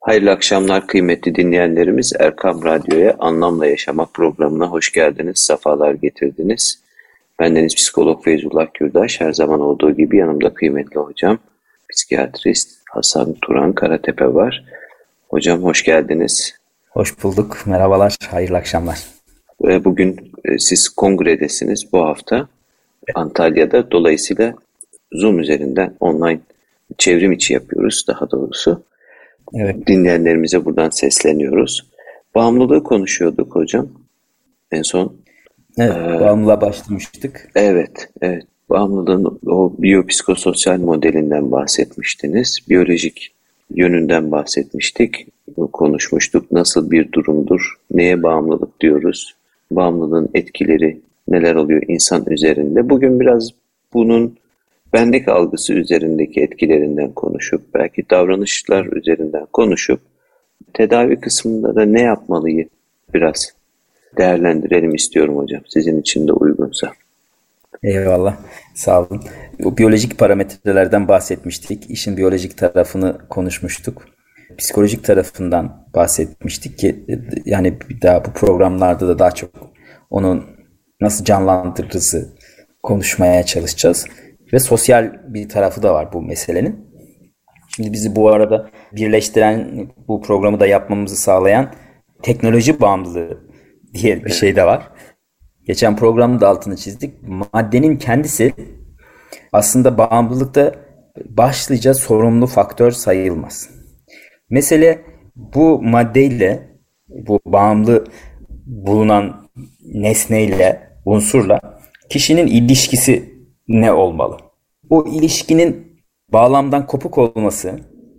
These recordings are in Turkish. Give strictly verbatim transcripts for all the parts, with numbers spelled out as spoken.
Hayırlı akşamlar kıymetli dinleyenlerimiz. Erkam Radyo'ya Anlamla Yaşamak programına hoş geldiniz, sefalar getirdiniz. Bendeniz psikolog Feyzullah Gürdaş. Her zaman olduğu gibi yanımda kıymetli hocam, psikiyatrist Hasan Turan Karatepe var. Hocam hoş geldiniz. Hoş bulduk, merhabalar, hayırlı akşamlar. Bugün siz kongredesiniz bu hafta Antalya'da. Dolayısıyla Zoom üzerinden online çevrim içi yapıyoruz daha doğrusu. Evet. Dinleyenlerimize buradan sesleniyoruz. Bağımlılığı konuşuyorduk hocam en son. Evet, ee, bağımlılığa başlamıştık. Evet, evet. Bağımlılığın o biyopsikososyal modelinden bahsetmiştiniz. Biyolojik yönünden bahsetmiştik. Konuşmuştuk. Nasıl bir durumdur? Neye bağımlılık diyoruz? Bağımlılığın etkileri neler oluyor insan üzerinde? Bugün biraz bunun benlik algısı üzerindeki etkilerinden konuşup, belki davranışlar üzerinden konuşup, tedavi kısmında da ne yapmalıyı biraz değerlendirelim istiyorum hocam. Sizin için de uygunsa. Eyvallah, sağ olun. O biyolojik parametrelerden bahsetmiştik. İşin biyolojik tarafını konuşmuştuk. Psikolojik tarafından bahsetmiştik ki, yani bir daha bu programlarda da daha çok onun nasıl canlandırırızı konuşmaya çalışacağız. Ve sosyal bir tarafı da var bu meselenin. Şimdi bizi bu arada birleştiren, bu programı da yapmamızı sağlayan teknoloji bağımlılığı diye bir şey de var. Geçen programda da altını çizdik. Maddenin kendisi aslında bağımlılıkta başlıca sorumlu faktör sayılmaz. Mesele bu maddeyle, bu bağımlı bulunan nesneyle, unsurla kişinin ilişkisi ne olmalı? O ilişkinin bağlamdan kopuk olması,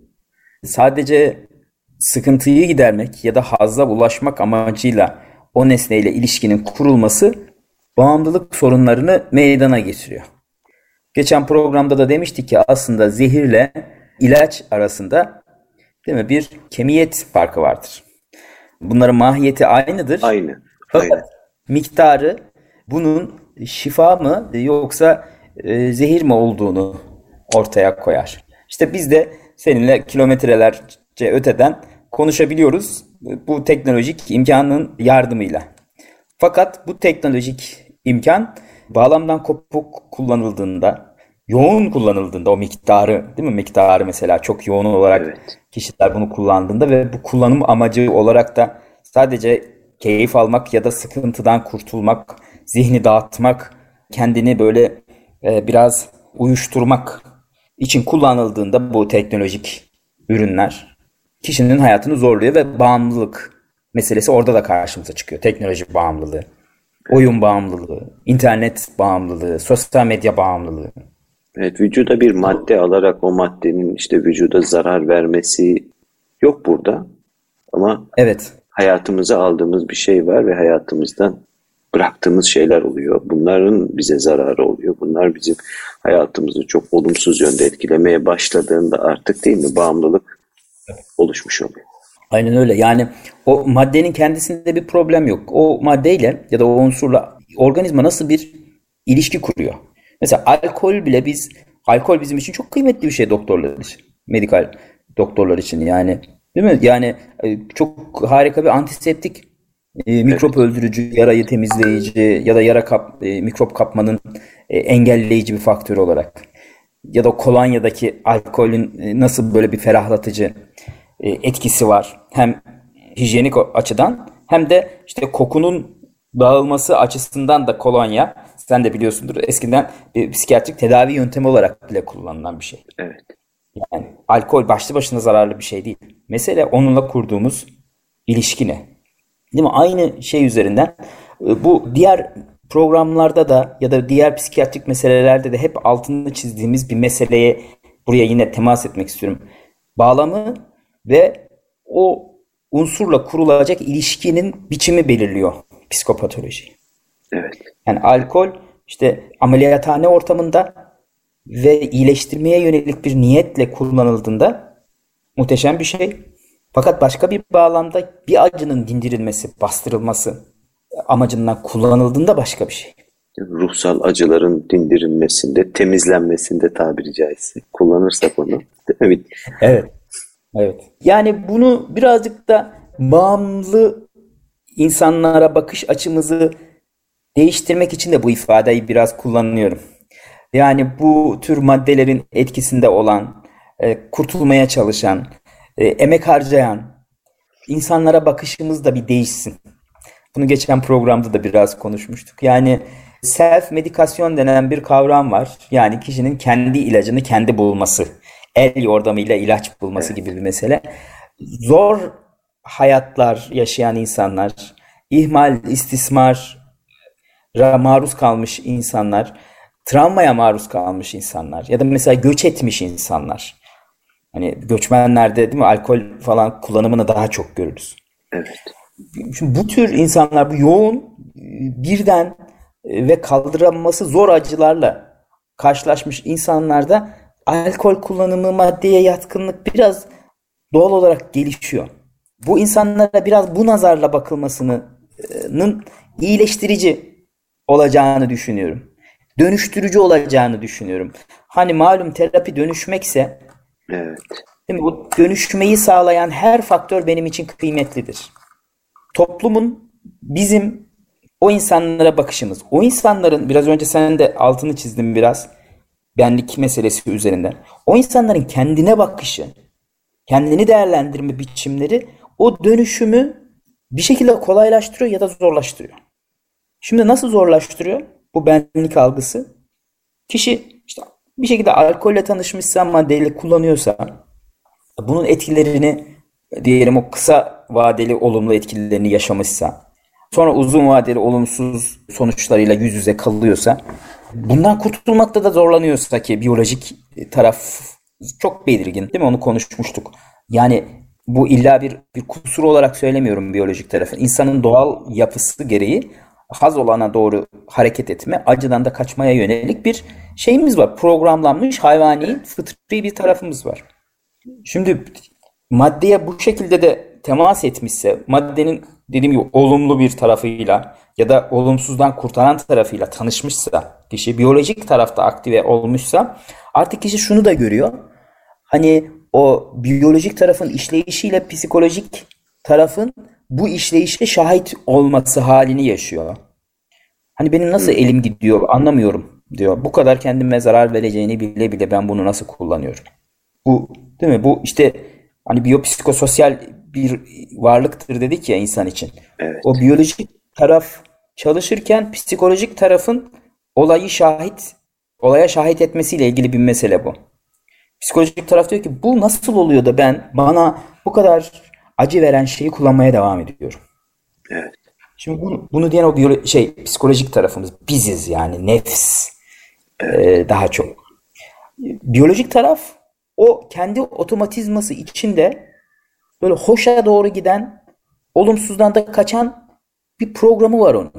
sadece sıkıntıyı gidermek ya da hazza ulaşmak amacıyla o nesneyle ilişkinin kurulması bağımlılık sorunlarını meydana getiriyor. Geçen programda da demiştik ki aslında zehirle ilaç arasında, değil mi, bir kemiyet farkı vardır. Bunların mahiyeti aynıdır. Aynı. Fakat Aynı. miktarı bunun şifa mı yoksa e, zehir mi olduğunu ortaya koyar. İşte biz de seninle kilometrelerce öteden konuşabiliyoruz bu teknolojik imkanın yardımıyla. Fakat bu teknolojik imkan bağlamdan kopuk kullanıldığında, yoğun kullanıldığında, o miktarı, değil mi? Miktarı mesela çok yoğun olarak Evet. kişiler bunu kullandığında ve bu kullanım amacı olarak da sadece keyif almak ya da sıkıntıdan kurtulmak, zihni dağıtmak, kendini böyle e, biraz uyuşturmak için kullanıldığında bu teknolojik ürünler kişinin hayatını zorluyor ve bağımlılık meselesi orada da karşımıza çıkıyor. Teknoloji bağımlılığı, oyun bağımlılığı, internet bağımlılığı, sosyal medya bağımlılığı. Evet, vücuda bir madde alarak o maddenin işte vücuda zarar vermesi yok burada. Ama Evet. hayatımıza aldığımız bir şey var ve hayatımızdan bıraktığımız şeyler oluyor. Bunların bize zararı oluyor. Bunlar bizim hayatımızı çok olumsuz yönde etkilemeye başladığında artık, değil mi, bağımlılık oluşmuş oluyor. Aynen öyle. Yani o maddenin kendisinde bir problem yok. O maddeyle ya da o unsurla organizma nasıl bir ilişki kuruyor? Mesela alkol bile biz, alkol bizim için çok kıymetli bir şey doktorlar için. Medikal doktorlar için yani. Değil mi? Yani çok harika bir antiseptik, e, mikrop Evet. öldürücü, yarayı temizleyici ya da yara kap, e, mikrop kapmanın e, engelleyici bir faktör olarak. Ya da kolonyadaki alkolün e, nasıl böyle bir ferahlatıcı e, etkisi var. Hem hijyenik açıdan hem de işte kokunun dağılması açısından da kolonya, sen de biliyorsundur, eskiden bir psikiyatrik tedavi yöntemi olarak bile kullanılan bir şey. Evet. Yani alkol başlı başına zararlı bir şey değil. Mesele onunla kurduğumuz ilişki ne? Değil mi? Aynı şey üzerinden bu diğer programlarda da ya da diğer psikiyatrik meselelerde de hep altını çizdiğimiz bir meseleye buraya yine temas etmek istiyorum. Bağlamı ve o unsurla kurulacak ilişkinin biçimi belirliyor psikopatoloji. Evet. Yani alkol işte ameliyathane ortamında ve iyileştirmeye yönelik bir niyetle kullanıldığında muhteşem bir şey. Fakat başka bir bağlamda bir acının dindirilmesi, bastırılması amacından kullanıldığında başka bir şey. Ruhsal acıların dindirilmesinde, temizlenmesinde tabiri caizse kullanırsak onu. Değil mi? Evet. Evet. Yani bunu birazcık da bağımlı insanlara bakış açımızı değiştirmek için de bu ifadeyi biraz kullanıyorum. Yani bu tür maddelerin etkisinde olan, e, kurtulmaya çalışan, e, emek harcayan insanlara bakışımız da bir değişsin. Bunu geçen programda da biraz konuşmuştuk. Yani self medikasyon denen bir kavram var. Yani kişinin kendi ilacını kendi bulması, el yordamıyla ilaç bulması Evet, gibi bir mesele. Zor hayatlar yaşayan insanlar, ihmal, istismara maruz kalmış insanlar, travmaya maruz kalmış insanlar ya da mesela göç etmiş insanlar. Hani göçmenlerde değil mi alkol falan kullanımını daha çok görürüz. evet. Şimdi bu tür insanlar bu yoğun birden ve kaldıraması zor acılarla karşılaşmış insanlarda alkol kullanımı, maddeye yatkınlık biraz doğal olarak gelişiyor. Bu insanlara biraz bu nazarla bakılmasının iyileştirici olacağını düşünüyorum. Dönüştürücü olacağını düşünüyorum. Hani malum terapi dönüşmekse, Evet. değil mi? Bu dönüşmeyi sağlayan her faktör benim için kıymetlidir. Toplumun bizim o insanlara bakışımız, o insanların biraz önce sen de altını çizdin biraz benlik meselesi üzerinden. O insanların kendine bakışı, kendini değerlendirme biçimleri o dönüşümü bir şekilde kolaylaştırıyor ya da zorlaştırıyor. Şimdi nasıl zorlaştırıyor bu benlik algısı? Kişi işte bir şekilde alkolle tanışmışsa, maddeyle kullanıyorsa, bunun etkilerini diyelim o kısa vadeli olumlu etkilerini yaşamışsa, sonra uzun vadeli olumsuz sonuçlarıyla yüz yüze kalıyorsa, bundan kurtulmakta da zorlanıyorsa ki biyolojik taraf çok belirgin, değil mi? Onu konuşmuştuk. Yani bu illa bir, bir kusur olarak söylemiyorum biyolojik tarafı. İnsanın doğal yapısı gereği haz olana doğru hareket etme, acıdan da kaçmaya yönelik bir şeyimiz var. Programlanmış hayvani, fıtri bir tarafımız var. Şimdi maddeye bu şekilde de temas etmişse, maddenin dediğim gibi olumlu bir tarafıyla ya da olumsuzdan kurtaran tarafıyla tanışmışsa, kişi biyolojik tarafta aktive olmuşsa artık kişi şunu da görüyor. Hani o biyolojik tarafın işleyişiyle psikolojik tarafın bu işleyişe şahit olması halini yaşıyor. Hani benim nasıl Hı. elim gidiyor anlamıyorum diyor. Bu kadar kendime zarar vereceğini bile bile ben bunu nasıl kullanıyorum? Bu değil mi? Bu işte hani biyopsikososyal bir varlıktır dedik ya insan için. O Evet. biyolojik taraf çalışırken psikolojik tarafın olayı şahit, olaya şahit etmesiyle ilgili bir mesele bu. Psikolojik taraf diyor ki bu nasıl oluyor da ben bana bu kadar acı veren şeyi kullanmaya devam ediyorum. Evet. Şimdi bunu, bunu diyen o biyolo- şey psikolojik tarafımız biziz yani nefs Evet. e, daha çok. Biyolojik taraf o kendi otomatizması içinde böyle hoşa doğru giden, olumsuzdan da kaçan bir programı var onun.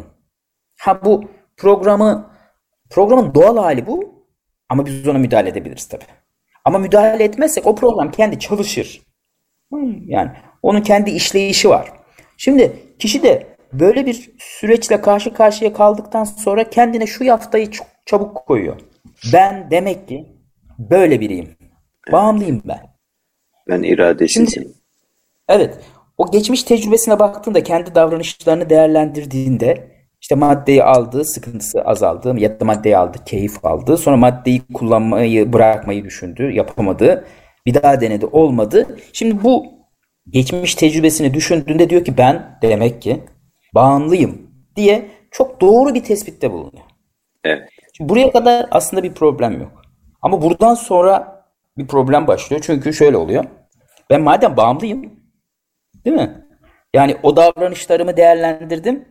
Ha bu programı programın doğal hali bu ama biz ona müdahale edebiliriz tabii. Ama müdahale etmezsek o program kendi çalışır. Hmm, Yani onun kendi işleyişi var. Şimdi kişi de böyle bir süreçle karşı karşıya kaldıktan sonra kendine şu yaftayı çok çabuk koyuyor. Ben demek ki böyle biriyim. Evet. Bağımlıyım ben. Ben Şimdi iradesizim. evet o geçmiş tecrübesine baktığında kendi davranışlarını değerlendirdiğinde işte maddeyi aldı, sıkıntısı azaldı ya da maddeyi aldı, keyif aldı. Sonra maddeyi kullanmayı bırakmayı düşündü, yapamadı. Bir daha denedi, olmadı. Şimdi bu geçmiş tecrübesini düşündüğünde diyor ki ben demek ki bağımlıyım diye çok doğru bir tespitte bulunuyor. Evet. Şimdi buraya kadar aslında bir problem yok. Ama buradan sonra bir problem başlıyor. Çünkü şöyle oluyor. Ben madem bağımlıyım, değil mi? Yani o davranışlarımı değerlendirdim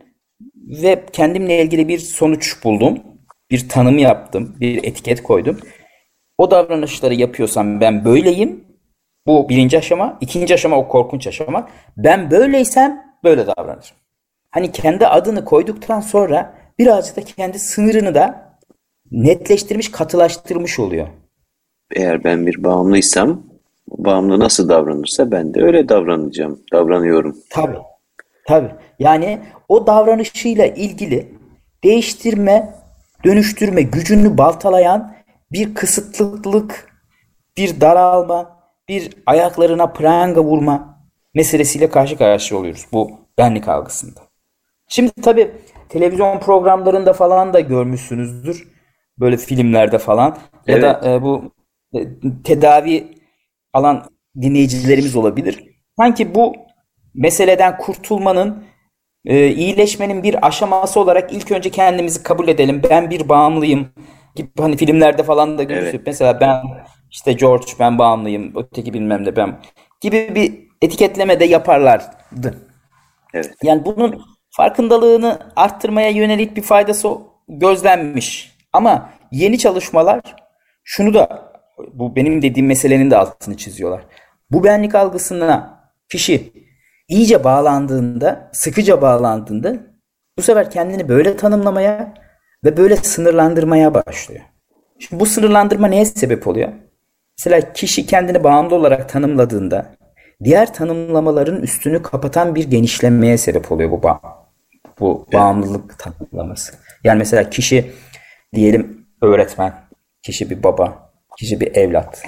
ve kendimle ilgili bir sonuç buldum. Bir tanım yaptım, bir etiket koydum. O davranışları yapıyorsam ben böyleyim. Bu birinci aşama. İkinci aşama o korkunç aşama. Ben böyleysem böyle davranırım. Hani kendi adını koyduktan sonra birazcık da kendi sınırını da netleştirmiş, katılaştırmış oluyor. Eğer ben bir bağımlıysam, bağımlı nasıl davranırsa ben de öyle davranacağım. Davranıyorum. Tabii, tabii. Yani o davranışıyla ilgili değiştirme, dönüştürme gücünü baltalayan bir kısıtlılık, bir daralma, bir ayaklarına pranga vurma meselesiyle karşı karşıya oluyoruz bu benlik algısında. Şimdi tabii televizyon programlarında falan da görmüşsünüzdür. Böyle filmlerde falan. Ya Evet. da e, bu e, tedavi alan dinleyicilerimiz olabilir. Sanki bu meseleden kurtulmanın, e, iyileşmenin bir aşaması olarak ilk önce kendimizi kabul edelim. Ben bir bağımlıyım gibi, hani filmlerde falan da görürsün. Evet. Mesela ben işte George, ben bağımlıyım, öteki bilmem ne ben gibi bir etiketleme de yaparlardı. Evet. Yani bunun farkındalığını arttırmaya yönelik bir faydası gözlenmiş. Ama yeni çalışmalar şunu da, bu benim dediğim meselenin de altını çiziyorlar. Bu benlik algısına kişi iyice bağlandığında, sıkıca bağlandığında bu sefer kendini böyle tanımlamaya ve böyle sınırlandırmaya başlıyor. Şimdi bu sınırlandırma neye sebep oluyor? Mesela kişi kendini bağımlı olarak tanımladığında diğer tanımlamaların üstünü kapatan bir genişlemeye sebep oluyor bu bağ bu Evet. bağımlılık tanımlaması. Yani mesela kişi diyelim öğretmen, kişi bir baba, kişi bir evlat.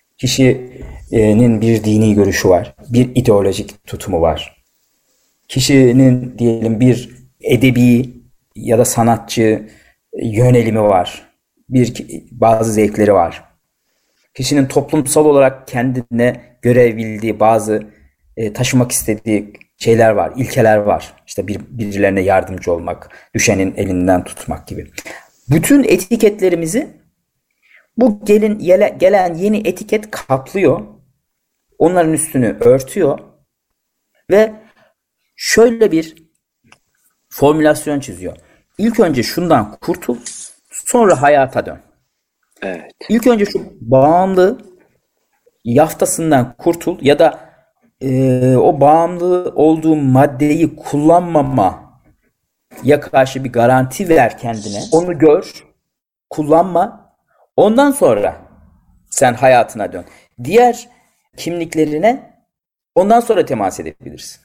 Kişinin bir dini görüşü var, bir ideolojik tutumu var. Kişinin diyelim bir edebi ya da sanatçı yönelimi var. Bir bazı zevkleri var. Kişinin toplumsal olarak kendine görev bildiği bazı e, taşımak istediği şeyler var, ilkeler var. İşte bir, birilerine yardımcı olmak, düşenin elinden tutmak gibi. Bütün etiketlerimizi bu gelin, yele, gelen yeni etiket kaplıyor. Onların üstünü örtüyor ve şöyle bir formülasyon çiziyor. İlk önce şundan kurtul, sonra hayata dön. Evet. İlk önce şu bağımlı yaftasından kurtul ya da e, o bağımlı olduğu maddeyi kullanmama ya karşı bir garanti ver kendine. Onu gör, kullanma. Ondan sonra sen hayatına dön. Diğer kimliklerine ondan sonra temas edebilirsin.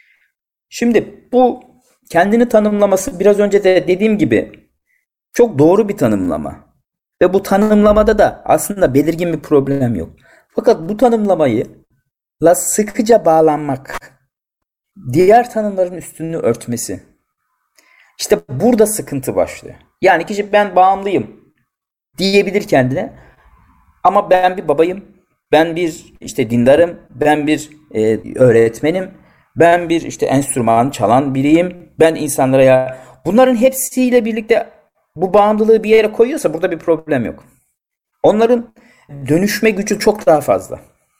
Şimdi bu kendini tanımlaması biraz önce de dediğim gibi çok doğru bir tanımlama. Ve bu tanımlamada da aslında belirgin bir problem yok. Fakat bu tanımlamayı la sıkıca bağlanmak, diğer tanımların üstünü örtmesi. İşte burada sıkıntı başlıyor. Yani kişi ben bağımlıyım diyebilir kendine. Ama ben bir babayım, ben bir işte dindarım, ben bir e, öğretmenim, ben bir işte enstrüman çalan biriyim, ben insanlara ya... Bunların hepsiyle birlikte bu bağımlılığı bir yere koyuyorsa burada bir problem yok. Onların dönüşme gücü çok daha fazla.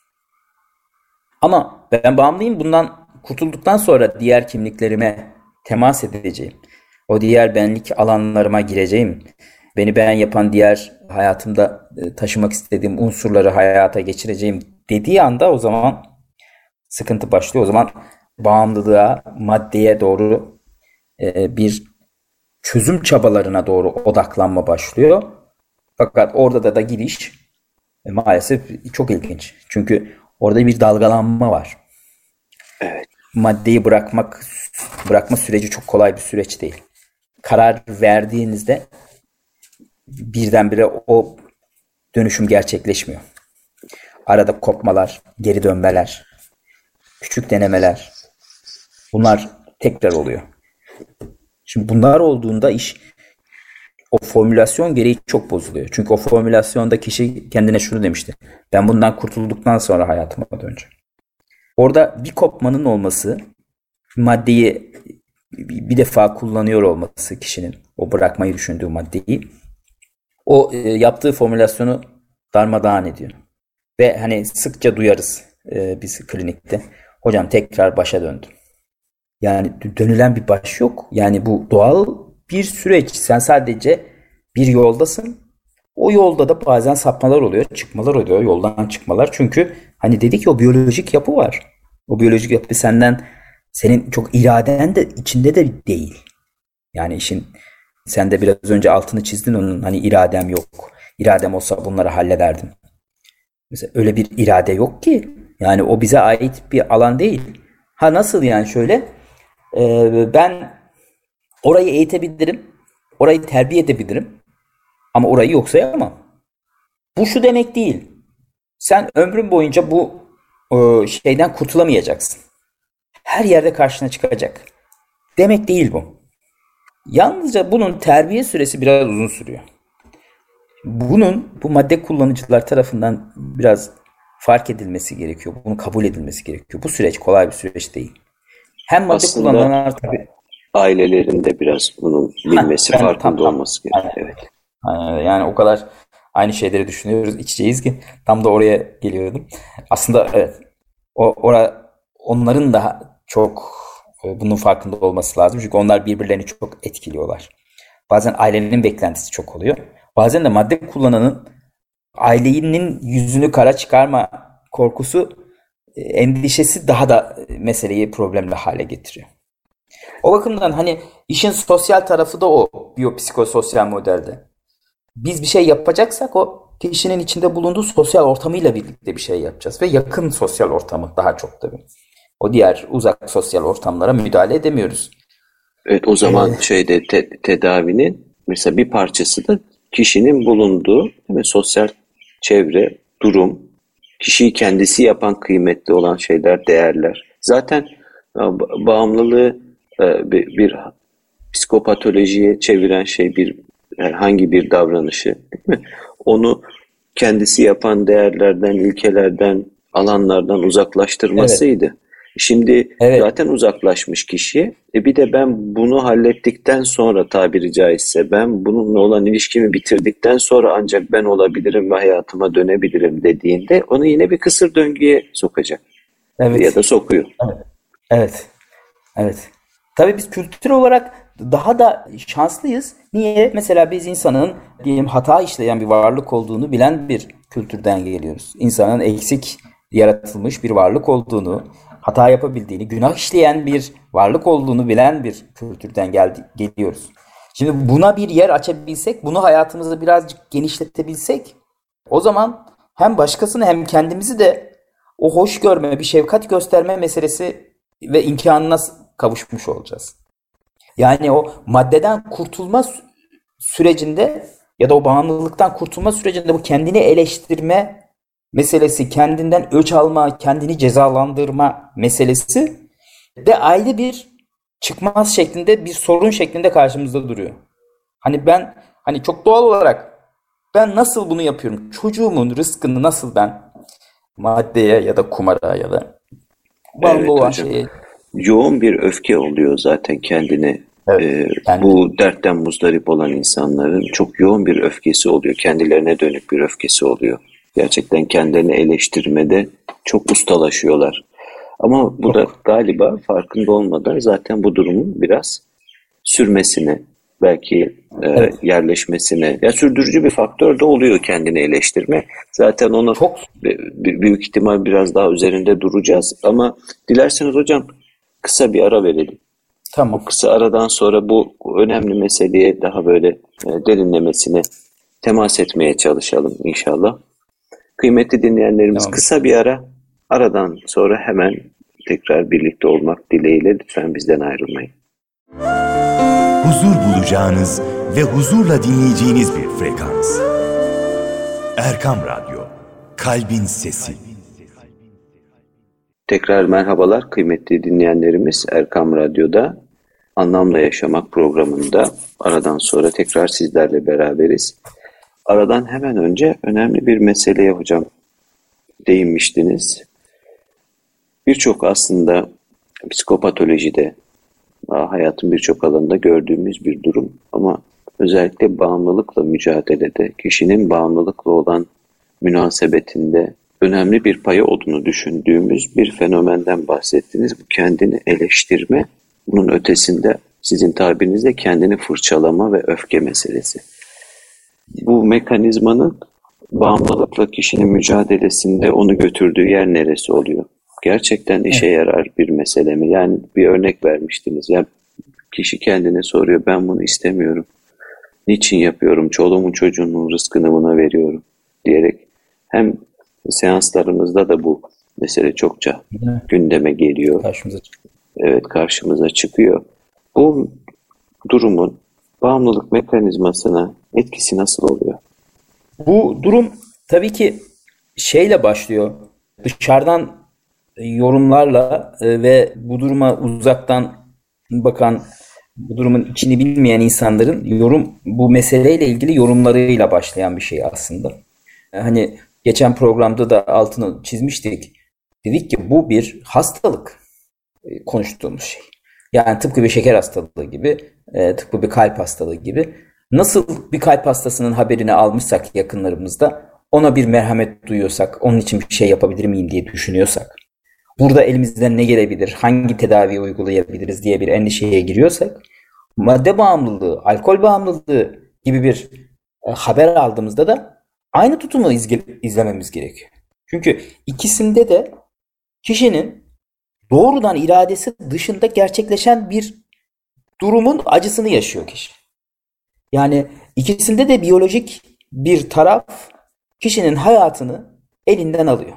Ama ben bağımlıyım, bundan kurtulduktan sonra diğer kimliklerime temas edeceğim. O diğer benlik alanlarıma gireceğim. Beni ben yapan diğer hayatımda taşımak istediğim unsurları hayata geçireceğim dediği anda o zaman sıkıntı başlıyor. O zaman bağımlılığa, maddeye doğru bir çözüm çabalarına doğru odaklanma başlıyor. Fakat orada da da giriş maalesef çok ilginç. Çünkü orada bir dalgalanma var. Evet. Maddeyi bırakmak, bırakma süreci çok kolay bir süreç değil. Karar verdiğinizde birdenbire o dönüşüm gerçekleşmiyor. Arada kopmalar, geri dönmeler, küçük denemeler, bunlar tekrar oluyor. Şimdi bunlar olduğunda iş, o formülasyon gereği çok bozuluyor. Çünkü o formülasyonda kişi kendine şunu demişti: ben bundan kurtulduktan sonra hayatıma döneceğim. Orada bir kopmanın olması, maddeyi bir defa kullanıyor olması kişinin, o bırakmayı düşündüğü maddeyi, o e, yaptığı formülasyonu darmadağın ediyor. Ve hani sıkça duyarız e, biz klinikte. Hocam tekrar başa döndüm. Yani dönülen bir baş yok. Yani bu doğal bir süreç. Sen sadece bir yoldasın. O yolda da bazen sapmalar oluyor, çıkmalar oluyor, yoldan çıkmalar. Çünkü hani dedik ya, o biyolojik yapı var. O biyolojik yapı senden, senin çok iraden de içinde de değil. Yani işin, sen de biraz önce altını çizdin onun, hani iradem yok. İradem olsa bunları hallederdim. Mesela öyle bir irade yok ki. Yani o bize ait bir alan değil. Ha nasıl yani, şöyle e, ben orayı eğitebilirim. Orayı terbiye edebilirim. Ama orayı yok sayamam. Bu şu demek değil: sen ömrün boyunca bu e, şeyden kurtulamayacaksın. Her yerde karşına çıkacak. Demek değil bu. Yalnızca bunun terbiye süresi biraz uzun sürüyor. Bunun bu madde kullanıcılar tarafından biraz fark edilmesi gerekiyor. Bunu kabul edilmesi gerekiyor. Bu süreç kolay bir süreç değil. Hem madde Aslında kullananlar tabii. ailelerin de biraz bunun bilmesi, Ben farkında tam tam. olması gerekiyor. Evet. Aynen. Yani o kadar aynı şeyleri düşünüyoruz, içeceğiz ki tam da oraya geliyordum. Aslında evet, o ora onların da çok e, bunun farkında olması lazım. Çünkü onlar birbirlerini çok etkiliyorlar. Bazen ailenin beklentisi çok oluyor. Bazen de madde kullananın ailenin yüzünü kara çıkarma korkusu, e, endişesi daha da e, meseleyi problemli hale getiriyor. O bakımdan hani işin sosyal tarafı da o biyopsikososyal modelde. Biz bir şey yapacaksak o kişinin içinde bulunduğu sosyal ortamıyla birlikte bir şey yapacağız. Ve yakın sosyal ortamı daha çok tabii. O diğer uzak sosyal ortamlara müdahale edemiyoruz. Evet, o zaman Ee, şeyde te- tedavinin mesela bir parçası da kişinin bulunduğu, değil mi, sosyal çevre, durum, kişiyi kendisi yapan kıymetli olan şeyler, değerler. Zaten e, ba- bağımlılığı e, bir, bir psikopatolojiye çeviren şey bir herhangi bir davranışı, değil mi? Onu kendisi yapan değerlerden, ilkelerden, alanlardan evet, uzaklaştırmasıydı. Şimdi evet, zaten uzaklaşmış kişi. E bir de ben bunu hallettikten sonra, tabiri caizse ben bununla olan ilişkimi bitirdikten sonra ancak ben olabilirim ve hayatıma dönebilirim dediğinde onu yine bir kısır döngüye sokacak ya evet, da sokuyor. evet, evet, evet. Tabii biz kültür olarak daha da şanslıyız. Niye? Mesela biz insanın diyelim hata işleyen bir varlık olduğunu bilen bir kültürden geliyoruz. İnsanın eksik yaratılmış bir varlık olduğunu, hata yapabildiğini, günah işleyen bir varlık olduğunu bilen bir kültürden geldi, geliyoruz. Şimdi buna bir yer açabilsek, bunu hayatımızda birazcık genişletebilsek, o zaman hem başkasını hem kendimizi de o hoş görme, bir şefkat gösterme meselesi ve imkanına kavuşmuş olacağız. Yani o maddeden kurtulma sürecinde ya da o bağımlılıktan kurtulma sürecinde bu kendini eleştirme meselesi, kendinden öç alma, kendini cezalandırma meselesi de ayrı bir çıkmaz şeklinde, bir sorun şeklinde karşımızda duruyor. Hani ben hani çok doğal olarak ben nasıl bunu yapıyorum? Çocuğumun rızkını nasıl ben maddeye ya da kumara ya da bağımlı Evet olan hocam. şeye, Yoğun bir öfke oluyor zaten kendine. evet, e, kendi, Bu dertten muzdarip olan insanların çok yoğun bir öfkesi oluyor. Kendilerine dönük bir öfkesi oluyor. Gerçekten kendilerini eleştirmede çok ustalaşıyorlar. Ama bu da çok, galiba farkında olmadan zaten bu durumun biraz sürmesine, belki e, evet, yerleşmesine, ya sürdürücü bir faktör de oluyor kendini eleştirme. Zaten onu çok, b- büyük ihtimal biraz daha üzerinde duracağız. Ama dilerseniz hocam kısa bir ara verelim. Bu tamam, kısa aradan sonra bu önemli meseleye daha böyle e, derinlemesine temas etmeye çalışalım inşallah. Kıymetli dinleyenlerimiz, tamam. kısa bir ara. Aradan sonra hemen tekrar birlikte olmak dileğiyle lütfen bizden ayrılmayın. Huzur bulacağınız ve huzurla dinleyeceğiniz bir frekans. Erkam Radyo, Kalbin Sesi. Tekrar merhabalar kıymetli dinleyenlerimiz. Erkam Radyo'da Anlamla Yaşamak programında aradan sonra tekrar sizlerle beraberiz. Aradan hemen önce önemli bir meseleye hocam değinmiştiniz. Birçok aslında psikopatolojide, hayatın birçok alanında gördüğümüz bir durum ama özellikle bağımlılıkla mücadelede, kişinin bağımlılıkla olan münasebetinde önemli bir payı olduğunu düşündüğümüz bir fenomenden bahsettiniz. Bu kendini eleştirme, bunun ötesinde sizin tabirinizde kendini fırçalama ve öfke meselesi. Bu mekanizmanın bağımlılıkla kişinin mücadelesinde onu götürdüğü yer neresi oluyor? Gerçekten işe Evet, yarar bir mesele mi? Yani bir örnek vermiştiniz. Ya kişi kendine soruyor, ben bunu istemiyorum. Niçin yapıyorum? Çoluğumun çocuğumun rızkını buna veriyorum diyerek hem seanslarımızda da bu mesele çokça yine gündeme geliyor. karşımıza çıkıyor. Evet, karşımıza çıkıyor. Bu durumun bağımlılık mekanizmasına etkisi nasıl oluyor? Bu durum tabii ki şeyle başlıyor. Dışarıdan yorumlarla e, ve bu duruma uzaktan bakan, bu durumun içini bilmeyen insanların yorum bu meseleyle ilgili yorumlarıyla başlayan bir şey aslında. Hani geçen programda da altını çizmiştik. Dedik ki bu bir hastalık, e, konuştuğumuz şey. Yani tıpkı bir şeker hastalığı gibi, e, tıpkı bir kalp hastalığı gibi. Nasıl bir kalp hastasının haberini almışsak yakınlarımızda, ona bir merhamet duyuyorsak, onun için bir şey yapabilir miyim diye düşünüyorsak, burada elimizden ne gelebilir, hangi tedaviyi uygulayabiliriz diye bir endişeye giriyorsak, madde bağımlılığı, alkol bağımlılığı gibi bir e, haber aldığımızda da aynı tutumu izge- izlememiz gerekiyor. Çünkü ikisinde de kişinin doğrudan iradesi dışında gerçekleşen bir durumun acısını yaşıyor kişi. Yani ikisinde de biyolojik bir taraf kişinin hayatını elinden alıyor.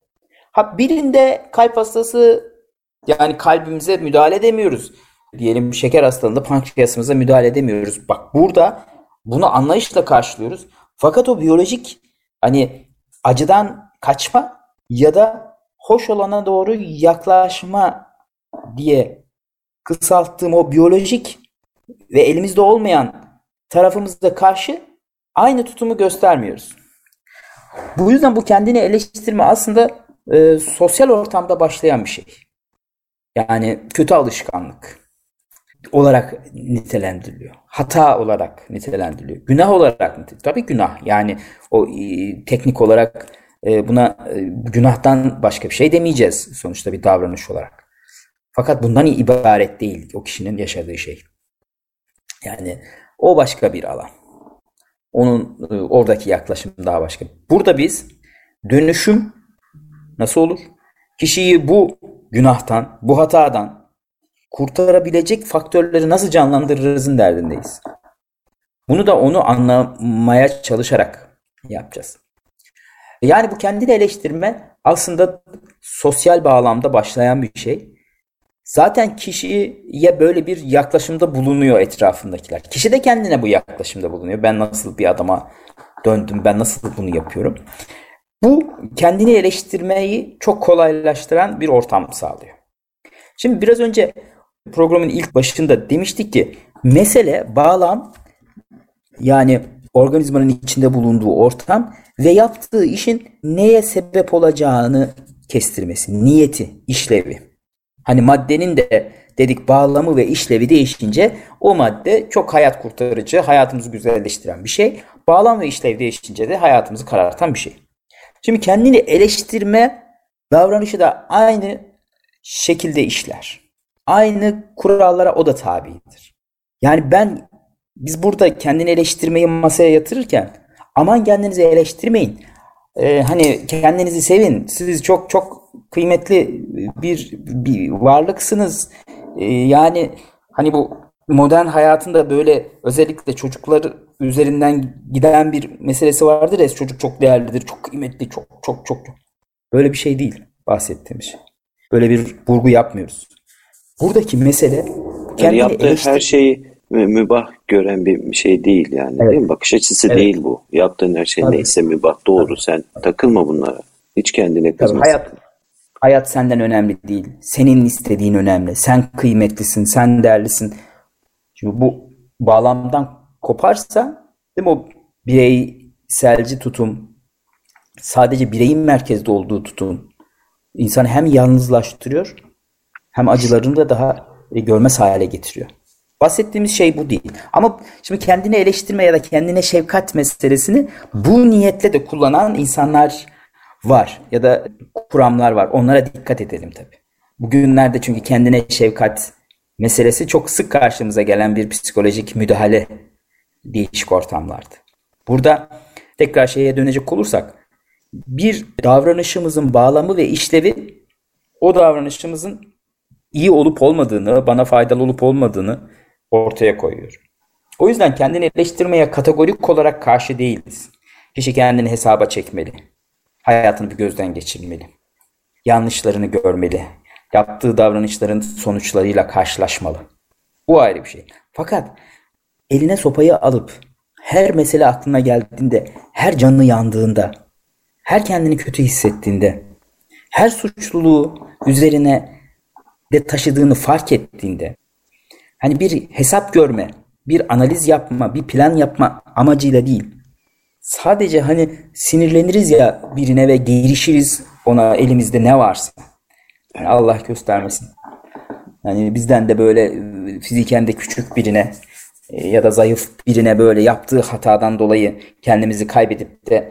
Ha birinde kalp hastası, yani kalbimize müdahale edemiyoruz. Diyelim şeker hastalığında pankreasımıza müdahale edemiyoruz. Bak burada bunu anlayışla karşılıyoruz. Fakat o biyolojik hani acıdan kaçma ya da hoş olana doğru yaklaşma diye kısalttığım o biyolojik ve elimizde olmayan tarafımıza karşı aynı tutumu göstermiyoruz. Bu yüzden bu kendini eleştirme aslında e, sosyal ortamda başlayan bir şey. Yani kötü alışkanlık olarak nitelendiriliyor. Hata olarak nitelendiriliyor. Günah olarak nitelendiriliyor. Tabii günah. Yani o e, teknik olarak e, buna e, günahtan başka bir şey demeyeceğiz sonuçta bir davranış olarak. Fakat bundan ibaret değil o kişinin yaşadığı şey. Yani o başka bir alan. Onun e, oradaki yaklaşım daha başka. Burada biz dönüşüm nasıl olur? Kişiyi bu günahtan, bu hatadan kurtarabilecek faktörleri nasıl canlandırırızın derdindeyiz. Bunu da onu anlamaya çalışarak yapacağız. Yani bu kendini eleştirme aslında sosyal bağlamda başlayan bir şey. Zaten kişiye böyle bir yaklaşımda bulunuyor etrafındakiler. Kişi de kendine bu yaklaşımda bulunuyor. Ben nasıl bir adama döndüm, ben nasıl bunu yapıyorum. Bu kendini eleştirmeyi çok kolaylaştıran bir ortam sağlıyor. Şimdi biraz önce programın ilk başında demiştik ki mesele bağlam, yani organizmanın içinde bulunduğu ortam ve yaptığı işin neye sebep olacağını kestirmesi, niyeti, işlevi. Hani maddenin de dedik bağlamı ve işlevi değişince o madde çok hayat kurtarıcı, hayatımızı güzelleştiren bir şey. Bağlam ve işlev değişince de hayatımızı karartan bir şey. Şimdi kendini eleştirme davranışı da aynı şekilde işler. Aynı kurallara o da tabidir. Yani ben biz burada kendini eleştirmeyi masaya yatırırken aman kendinizi eleştirmeyin. Ee, hani kendinizi sevin. Siz çok çok kıymetli bir, bir varlıksınız. Ee, yani hani bu modern hayatında böyle özellikle çocuklar üzerinden giden bir meselesi vardır ya, çocuk çok değerlidir, çok kıymetli, çok çok çok. Böyle bir şey değil bahsettiğimiz şey. Böyle bir vurgu yapmıyoruz. Buradaki mesele yani yaptığı eleştir- her şeyi mübah gören bir şey değil yani, evet. Değil mi? Bakış açısı evet. Değil bu. Yaptığın her şey Tabii. Neyse mübah, doğru. Tabii. Sen takılma bunlara. Hiç kendine kızma. Hayat, hayat senden önemli değil. Senin istediğin önemli. Sen kıymetlisin, sen değerlisin. Şimdi bu bağlamdan koparsa, değil mi, o bireyselci tutum, sadece bireyin merkezde olduğu tutum insanı hem yalnızlaştırıyor hem acılarını da daha e, görmez hale getiriyor. Bahsettiğimiz şey bu değil. Ama şimdi kendini eleştirme ya da kendine şefkat meselesini bu niyetle de kullanan insanlar var ya da kuramlar var. Onlara dikkat edelim tabii. Bugünlerde çünkü kendine şefkat meselesi çok sık karşımıza gelen bir psikolojik müdahale değişik ortamlarda. Burada tekrar şeye dönecek olursak, bir davranışımızın bağlamı ve işlevi o davranışımızın iyi olup olmadığını, bana faydalı olup olmadığını ortaya koyuyor. O yüzden kendini eleştirmeye kategorik olarak karşı değiliz. Kişi kendini hesaba çekmeli. Hayatını bir gözden geçirmeli. Yanlışlarını görmeli. Yaptığı davranışların sonuçlarıyla karşılaşmalı. Bu ayrı bir şey. Fakat eline sopayı alıp her mesele aklına geldiğinde, her canlı yandığında her kendini kötü hissettiğinde, her suçluluğu üzerine de taşıdığını fark ettiğinde, hani bir hesap görme, bir analiz yapma, bir plan yapma amacıyla değil, sadece hani sinirleniriz ya birine ve girişiriz ona elimizde ne varsa. Yani Allah göstermesin. Yani bizden de böyle fiziken de küçük birine ya da zayıf birine böyle yaptığı hatadan dolayı kendimizi kaybedip de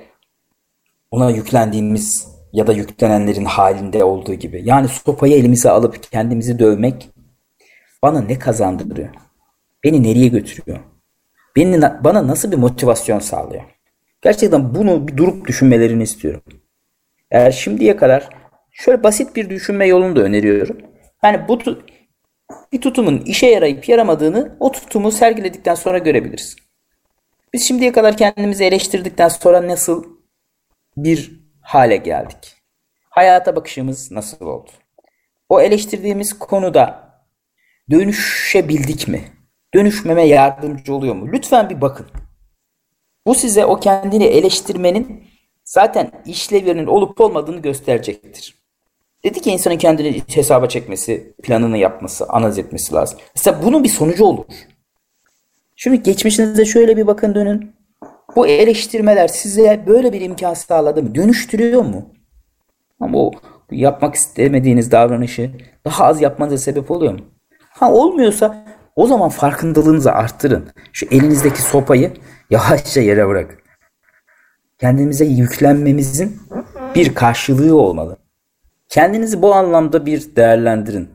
ona yüklendiğimiz ya da yüklenenlerin halinde olduğu gibi. Yani sopayı elimize alıp kendimizi dövmek bana ne kazandırıyor? Beni nereye götürüyor? Beni, bana nasıl bir motivasyon sağlıyor? Gerçekten bunu bir durup düşünmelerini istiyorum. Eğer şimdiye kadar şöyle basit bir düşünme yolunu da öneriyorum. Yani bu bir tutumun işe yarayıp yaramadığını o tutumu sergiledikten sonra görebiliriz. Biz şimdiye kadar kendimizi eleştirdikten sonra nasıl bir hale geldik? Hayata bakışımız nasıl oldu? O eleştirdiğimiz konuda dönüşebildik mi? Dönüşmeme yardımcı oluyor mu? Lütfen bir bakın. Bu size o kendini eleştirmenin zaten işlevlerinin olup olmadığını gösterecektir. Dedi ki insanın kendini hesaba çekmesi, planını yapması, analiz etmesi lazım. Mesela bunun bir sonucu olur. Şimdi geçmişinize şöyle bir bakın, dönün. Bu eleştirmeler size böyle bir imkan sağladı mı? Dönüştürüyor mu? Ama o yapmak istemediğiniz davranışı daha az yapmanıza sebep oluyor mu? Ha, olmuyorsa o zaman farkındalığınızı arttırın. Şu elinizdeki sopayı yavaşça yere bırakın. Kendimize yüklenmemizin bir karşılığı olmalı. Kendinizi bu anlamda bir değerlendirin.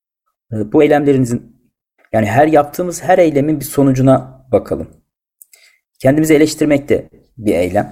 Bu eylemlerinizin, yani her yaptığımız her eylemin bir sonucuna bakalım. Kendimizi eleştirmek de bir eylem.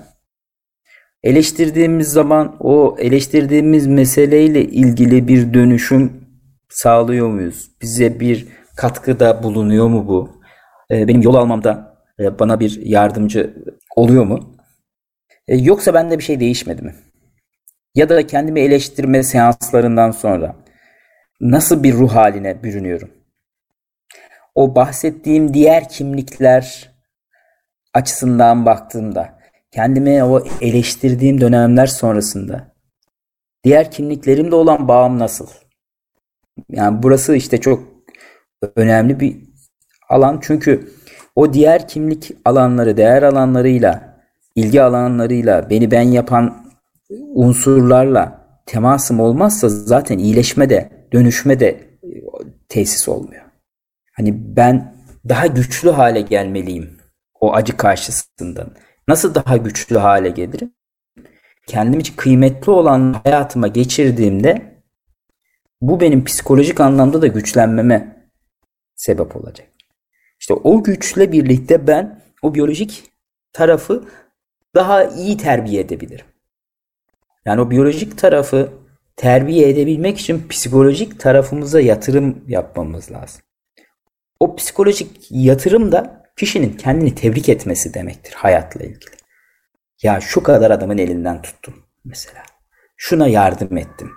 Eleştirdiğimiz zaman o eleştirdiğimiz meseleyle ilgili bir dönüşüm sağlıyor muyuz? Bize bir katkıda bulunuyor mu bu? Benim yol almamda bana bir yardımcı oluyor mu? Yoksa bende bir şey değişmedi mi? Ya da kendimi eleştirme seanslarından sonra nasıl bir ruh haline bürünüyorum? O bahsettiğim diğer kimlikler açısından baktığımda, kendimi o eleştirdiğim dönemler sonrasında diğer kimliklerimle olan bağım nasıl? Yani burası işte çok önemli bir alan, çünkü o diğer kimlik alanları, değer alanlarıyla, ilgi alanlarıyla, beni ben yapan unsurlarla temasım olmazsa zaten iyileşme de, dönüşme de tesis olmuyor. Hani ben daha güçlü hale gelmeliyim o acı karşısında. Nasıl daha güçlü hale gelirim? Kendim için kıymetli olan hayatıma geçirdiğimde bu benim psikolojik anlamda da güçlenmeme sebep olacak. İşte o güçle birlikte ben o biyolojik tarafı daha iyi terbiye edebilirim. Yani o biyolojik tarafı terbiye edebilmek için psikolojik tarafımıza yatırım yapmamız lazım. O psikolojik yatırım da kişinin kendini tebrik etmesi demektir hayatla ilgili. Ya şu kadar adamın elinden tuttum mesela. Şuna yardım ettim.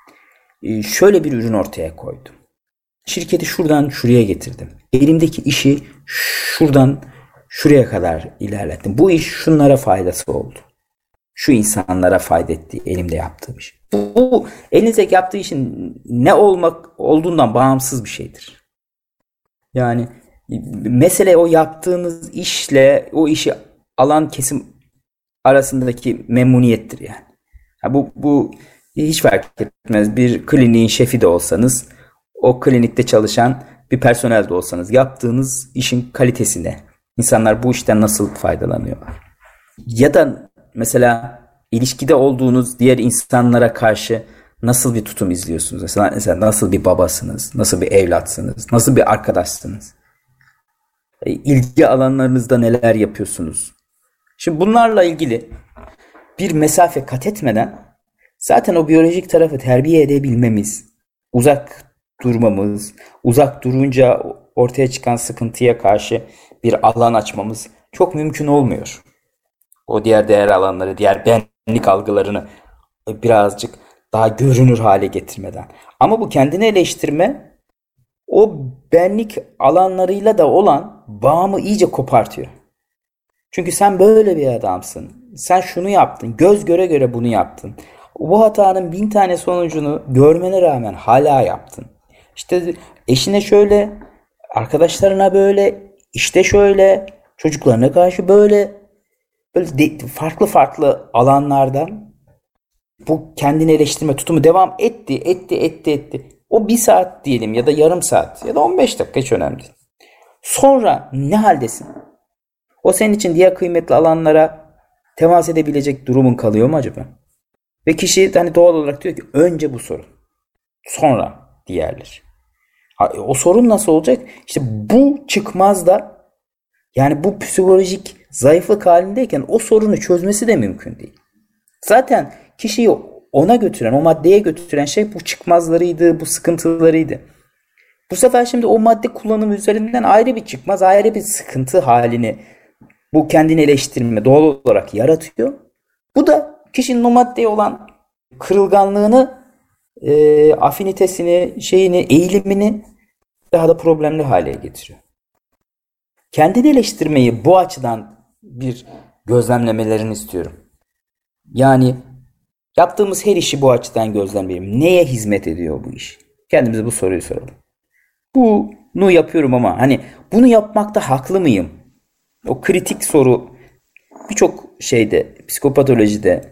Ee, şöyle bir ürün ortaya koydum. Şirketi şuradan şuraya getirdim. Elimdeki işi şuradan şuraya kadar ilerlettim. Bu iş şunlara faydası oldu. Şu insanlara fayda etti elimde yaptığım iş. Bu, bu elinizdeki yaptığı işin ne olmak olduğundan bağımsız bir şeydir. Yani mesele o yaptığınız işle o işi alan kesim arasındaki memnuniyettir yani. Ha, bu, bu hiç fark etmez. Bir kliniğin şefi de olsanız, o klinikte çalışan bir personel de olsanız, yaptığınız işin kalitesine, insanlar bu işten nasıl faydalanıyorlar? Ya da mesela ilişkide olduğunuz diğer insanlara karşı nasıl bir tutum izliyorsunuz? Mesela, mesela nasıl bir babasınız, nasıl bir evlatsınız, nasıl bir arkadaşsınız? E, ilgi alanlarınızda neler yapıyorsunuz? Şimdi bunlarla ilgili bir mesafe kat etmeden zaten o biyolojik tarafı terbiye edebilmemiz, uzak durmamız, uzak durunca ortaya çıkan sıkıntıya karşı bir alan açmamız çok mümkün olmuyor. O diğer değer alanları, diğer benlik algılarını birazcık daha görünür hale getirmeden. Ama bu kendini eleştirme o benlik alanlarıyla da olan bağımı iyice kopartıyor. Çünkü sen böyle bir adamsın. sen şunu yaptın, göz göre göre bunu yaptın. Bu hatanın bin tane sonucunu görmene rağmen hala yaptın. İşte eşine şöyle, arkadaşlarına böyle, işte şöyle, çocuklarına karşı böyle, böyle de, farklı farklı alanlardan bu kendini eleştirme tutumu devam etti, etti, etti, etti. O bir saat diyelim ya da yarım saat ya da on beş dakika, hiç önemli değil. Sonra ne haldesin? O senin için diğer kıymetli alanlara temas edebilecek durumun kalıyor mu acaba? Ve kişi hani doğal olarak diyor ki önce bu sorun, sonra diğerleri. Ha, o sorun nasıl olacak? İşte bu çıkmaz da, yani bu psikolojik zayıflık halindeyken o sorunu çözmesi de mümkün değil. Zaten kişiyi ona götüren, o maddeye götüren şey bu çıkmazlarıydı, bu sıkıntılarıydı. Bu sefer şimdi o madde kullanımı üzerinden ayrı bir çıkmaz, ayrı bir sıkıntı halini bu kendini eleştirme doğal olarak yaratıyor. Bu da kişinin o maddeye olan kırılganlığını, e, afinitesini, şeyini, eğilimini daha da problemli hale getiriyor. Kendini eleştirmeyi bu açıdan bir gözlemlemelerini istiyorum. Yani yaptığımız her işi bu açıdan gözlemleyelim. Neye hizmet ediyor bu iş? Kendimize bu soruyu soralım. Bunu yapıyorum ama hani bunu yapmakta haklı mıyım? O kritik soru birçok şeyde, psikopatolojide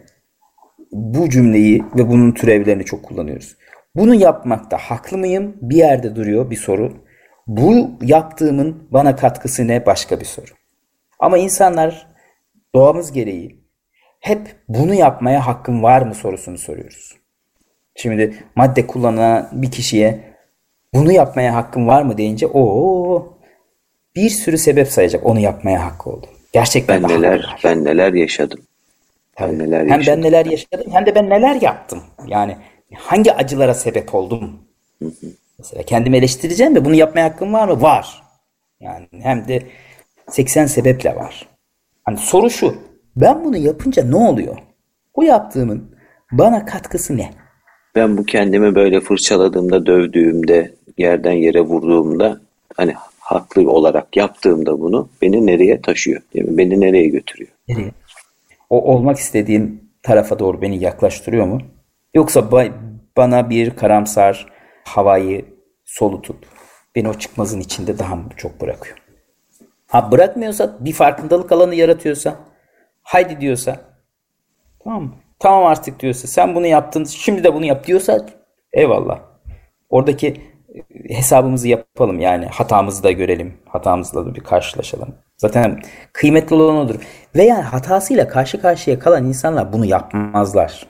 bu cümleyi ve bunun türevlerini çok kullanıyoruz. Bunu yapmakta haklı mıyım? Bir yerde duruyor bir soru. Bu yaptığımın bana katkısı ne? Başka bir soru. Ama insanlar doğamız gereği hep bunu yapmaya hakkım var mı sorusunu soruyoruz. Şimdi madde kullanan bir kişiye bunu yapmaya hakkım var mı deyince o bir sürü sebep sayacak onu yapmaya hakkı oldu. Gerçekten ben neler ben neler yaşadım. Ben neler hem yaşadım. ben neler yaşadım hem de ben neler yaptım. Yani hangi acılara sebep oldum? Hı hı. Mesela kendimi eleştireceğim ve bunu yapmaya hakkım var mı? Var. Yani hem de seksen sebeple var. Hani soru şu. Ben bunu yapınca ne oluyor? Bu yaptığımın bana katkısı ne? Ben bu kendimi böyle fırçaladığımda, dövdüğümde, yerden yere vurduğumda, hani haklı olarak yaptığımda bunu beni nereye taşıyor? Değil mi? Beni nereye götürüyor? Nereye? O olmak istediğim tarafa doğru beni yaklaştırıyor mu? Yoksa ba- bana bir karamsar havayı solutup beni o çıkmazın içinde daha mı çok bırakıyor? Ha bırakmıyorsa, bir farkındalık alanı yaratıyorsa, haydi diyorsa, tamam mı? Tamam artık diyorsa, sen bunu yaptın, şimdi de bunu yap diyorsa eyvallah. Oradaki hesabımızı yapalım, yani hatamızı da görelim, hatamızla da bir karşılaşalım. Zaten kıymetli olan odur. Veya hatasıyla karşı karşıya kalan insanlar bunu yapmazlar.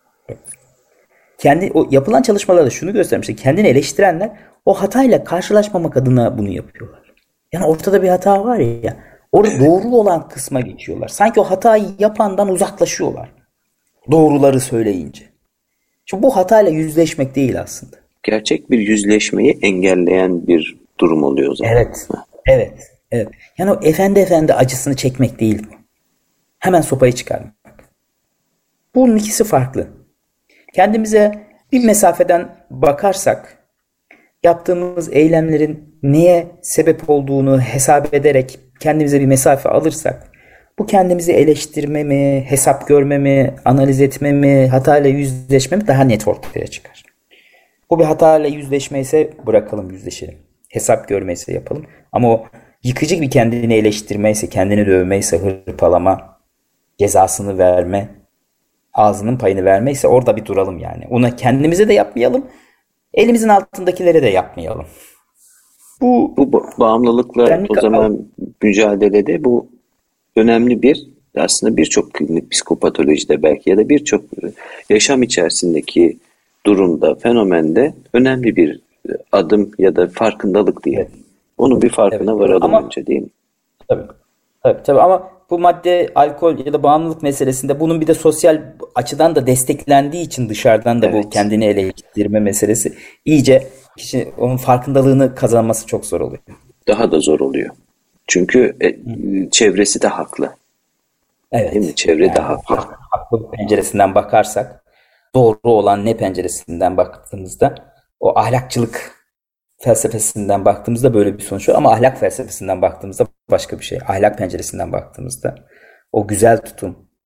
Kendi o yapılan çalışmalarda şunu göstermişler. Kendini eleştirenler o hatayla karşılaşmamak adına bunu yapıyorlar. Yani ortada bir hata var ya, orada doğru olan kısma geçiyorlar. Sanki o hatayı yapandan uzaklaşıyorlar. Doğruları söyleyince. Şimdi bu hatayla yüzleşmek değil aslında. Gerçek bir yüzleşmeyi engelleyen bir durum oluyor o zaman. Evet. Evet. Evet. Yani o efendi efendi acısını çekmek değil bu. Hemen sopayı çıkarmak. Bunun ikisi farklı. Kendimize bir mesafeden bakarsak, yaptığımız eylemlerin neye sebep olduğunu hesap ederek kendimize bir mesafe alırsak, bu kendimizi eleştirme mi, hesap görme mi, analiz etme mi, hatayla yüzleşme mi daha net ortaya çıkar. Bu bir hatayla yüzleşme ise bırakalım, yüzleşelim. Hesap görme ise yapalım. Ama o yıkıcı bir kendini eleştirme ise, kendini dövme ise, hırpalama, cezasını verme, ağzının payını verme ise orada bir duralım yani. Onu kendimize de yapmayalım, elimizin altındakilere de yapmayalım. Bu, bu bağımlılıkla o zaman mücadelede bu önemli bir, aslında birçok klinik psikopatolojide belki ya da birçok yaşam içerisindeki durumda, fenomende önemli bir adım ya da farkındalık diye. Evet. Onun bir farkına evet, varalım ama, önce değil mi? Tabii. Tabii, tabii ama bu madde, alkol ya da bağımlılık meselesinde bunun bir de sosyal açıdan da desteklendiği için dışarıdan da evet. Bu kendini eleştirme meselesi iyice kişi onun farkındalığını kazanması çok zor oluyor. Daha da zor oluyor. Çünkü e, çevresi de haklı. Evet. Değil mi? Çevre yani, de haklı. Haklı penceresinden bakarsak, doğru olan ne penceresinden baktığımızda, o ahlakçılık felsefesinden baktığımızda böyle bir sonuç var. Ama ahlak felsefesinden baktığımızda başka bir şey. Ahlak penceresinden baktığımızda o güzel tutum,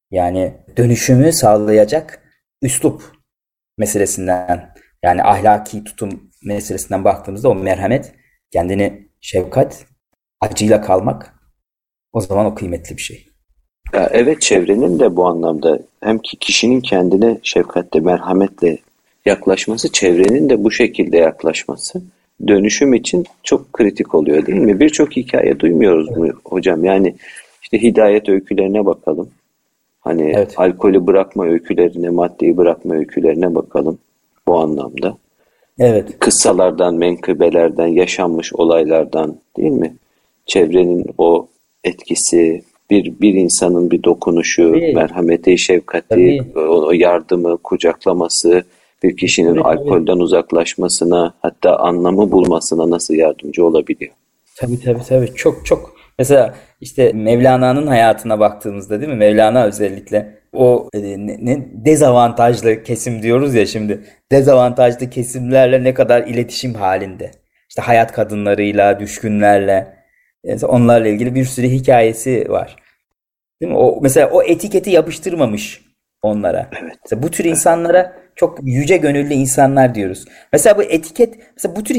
Yani dönüşümü sağlayacak üslup meselesinden, yani ahlaki tutum meselesinden baktığımızda o merhamet, kendini şefkat, acıyla kalmak, o zaman o kıymetli bir şey. Ya evet, çevrenin de bu anlamda hem ki kişinin kendine şefkatle, merhametle yaklaşması, çevrenin de bu şekilde yaklaşması dönüşüm için çok kritik oluyor, değil mi? Birçok hikaye duymuyoruz mu hocam? Yani işte hidayet öykülerine bakalım. Hani Evet. alkolü bırakma öykülerine, maddeyi bırakma öykülerine bakalım bu anlamda. Evet. Kıssalardan, menkıbelerden, yaşanmış olaylardan, değil mi? Çevrenin o etkisi, bir bir insanın bir dokunuşu, Tabii. merhameti, şefkati, Tabii. o, o yardımı, kucaklaması, bir kişinin Tabii, tabii. alkolden uzaklaşmasına, hatta anlamı bulmasına nasıl yardımcı olabiliyor? Tabii tabii tabii. Çok çok. Mesela işte Mevlana'nın hayatına baktığımızda, değil mi? Mevlana özellikle o e, ne, ne dezavantajlı kesim diyoruz ya şimdi. Dezavantajlı kesimlerle ne kadar iletişim halinde. İşte hayat kadınlarıyla, düşkünlerle. Mesela onlarla ilgili bir sürü hikayesi var. Değil mi? O mesela o etiketi yapıştırmamış onlara. Evet. Mesela bu tür insanlara çok yüce gönüllü insanlar diyoruz. Mesela bu etiket, mesela bu tür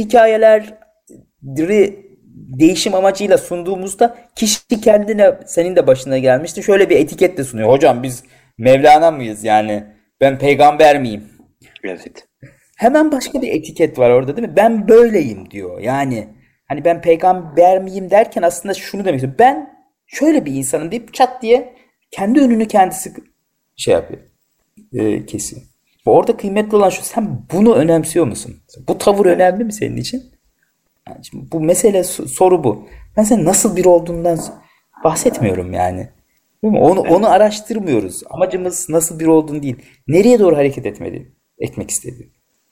hikayeleri değişim amacıyla sunduğumuzda kişi kendine, senin de başına gelmişti, şöyle bir etiketle sunuyor. Hocam biz Mevlana mıyız yani? Ben peygamber miyim? Evet. Hemen başka bir etiket var orada, değil mi? Ben böyleyim diyor. Yani hani ben peygamber miyim derken aslında şunu demek istiyor. Ben şöyle bir insanım deyip çat diye kendi önünü kendisi şey yapıyor. E, kesiyor. Orada kıymetli olan şu: sen bunu önemsiyor musun? Bu tavır önemli mi senin için? Yani şimdi bu mesele, soru bu. Ben senin nasıl biri olduğundan bahsetmiyorum yani. Değil mi? Onu onu araştırmıyoruz. Amacımız nasıl biri olduğun değil. Nereye doğru hareket etmedi, etmek istediğin.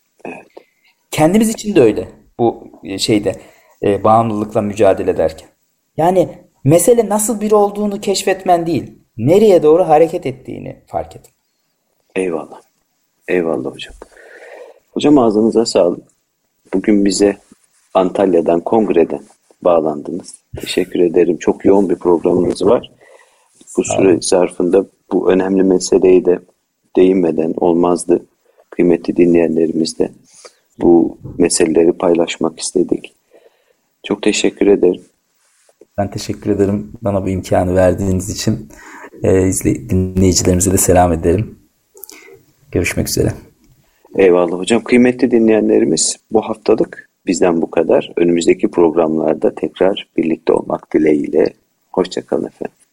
Kendimiz için de öyle. Bu şeyde e, bağımlılıkla mücadele ederken. Yani mesele nasıl biri olduğunu keşfetmen değil, nereye doğru hareket ettiğini fark et. Eyvallah. Eyvallah hocam. Hocam ağzınıza sağlık. Bugün bize Antalya'dan, kongreden bağlandınız. Teşekkür ederim. Çok yoğun bir programımız var. Bu süre zarfında bu önemli meseleyi de değinmeden olmazdı. Kıymetli dinleyenlerimizle bu meseleleri paylaşmak istedik. Çok teşekkür ederim. Ben teşekkür ederim bana bu imkanı verdiğiniz için. Ee, izley- dinleyicilerimize de selam ederim. Görüşmek üzere. Eyvallah hocam. Kıymetli dinleyenlerimiz, bu haftalık bizden bu kadar. Önümüzdeki programlarda tekrar birlikte olmak dileğiyle. Hoşça kalın efendim.